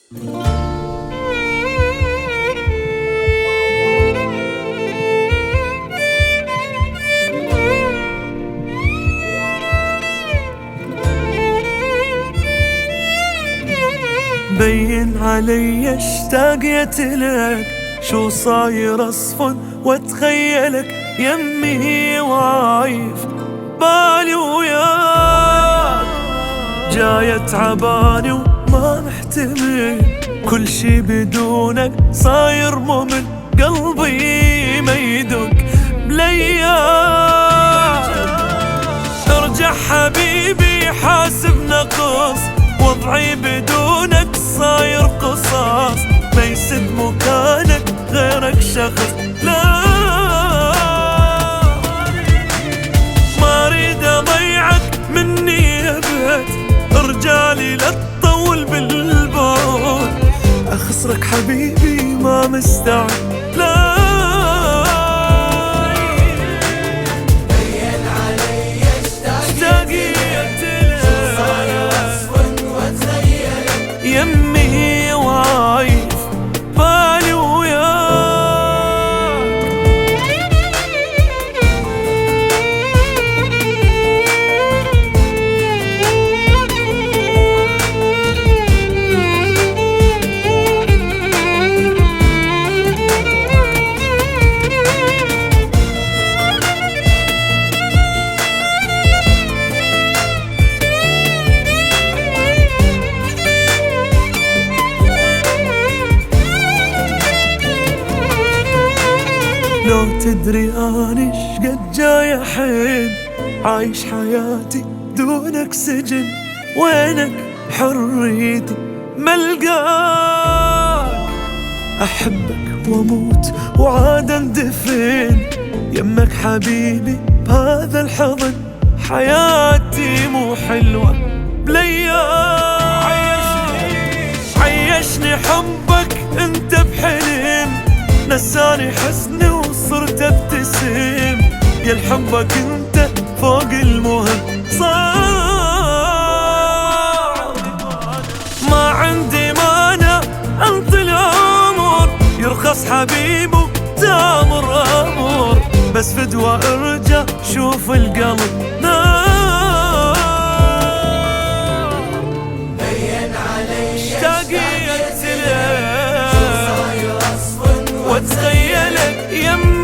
بين علي اشتاقيت لك، شو صاير اصفن واتخيلك يمي واعيف بالي وياك، جاي تعباني وما محتمل كل شي بدونك، صاير ممل قلبي ما يدق بلياك. ارجع حبيبي حاسب نقص، وضعي بدونك صاير قصاص، ما يسد مكانك غيرك شخص. لا ما اريد اضيعك مني ابد، ارجالي لا تطول بالبعد، اخسرك حبيبي ما مستعد. لا يمي واعيف بالي وياك. لو تدري اني شقد جاي حين، عايش حياتي دونك سجن، وينك حريتي ملقاك، احبك واموت وعاد اندفن يمك حبيبي بهذا الحضن، حياتي مو حلوة بلياك. عيشني حبك انت بحلم، نساني حزني وصرت ابتسم، يا حبك انت فوق المهم صار. ما عندي مانع انطي العمر، يرخص حبيبه تامر امر، بس فدوى ارجع شوف القلب نار. بين علي اشتاقيت لك واتخيلك يمي